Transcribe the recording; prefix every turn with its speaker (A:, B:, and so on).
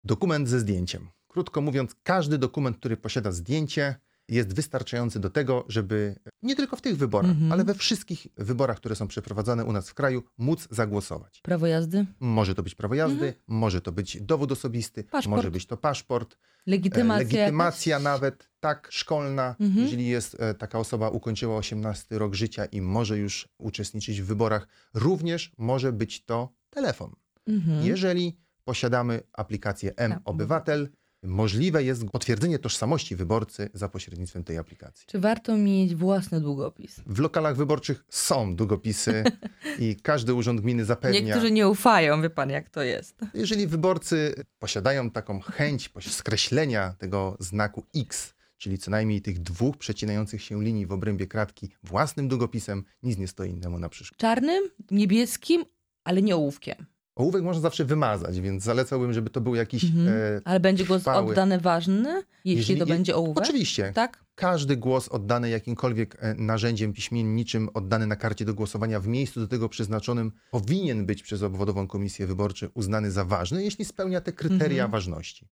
A: Dokument ze zdjęciem. Krótko mówiąc, każdy dokument, który posiada zdjęcie, jest wystarczający do tego, żeby nie tylko w tych wyborach, ale we wszystkich wyborach, które są przeprowadzane u nas w kraju, móc zagłosować.
B: Prawo jazdy?
A: Może to być prawo jazdy, może to być dowód osobisty,
B: Paszport.
A: może być to paszport,
B: Legitymacja
A: nawet, tak, szkolna. Jeżeli jest taka osoba, ukończyła 18 rok życia i może już uczestniczyć w wyborach, również może być to telefon. Jeżeli posiadamy aplikację M-Obywatel, możliwe jest potwierdzenie tożsamości wyborcy za pośrednictwem tej aplikacji.
B: Czy warto mieć własny długopis?
A: W lokalach wyborczych są długopisy i każdy urząd gminy zapewnia.
B: Niektórzy nie ufają, wie pan jak to jest.
A: Jeżeli wyborcy posiadają taką chęć skreślenia tego znaku X, czyli co najmniej tych 2 przecinających się linii w obrębie kratki własnym długopisem, nic nie stoi innemu na przeszkodzie.
B: Czarnym, niebieskim, ale nie ołówkiem.
A: Ołówek można zawsze wymazać, więc zalecałbym, żeby to był jakiś
B: Ale będzie głos
A: trwały.
B: oddany ważny, jeśli to będzie ołówek?
A: Oczywiście.
B: Tak?
A: Każdy głos oddany jakimkolwiek narzędziem piśmienniczym, oddany na karcie do głosowania w miejscu do tego przeznaczonym, powinien być przez obwodową komisję wyborczą uznany za ważny, jeśli spełnia te kryteria ważności.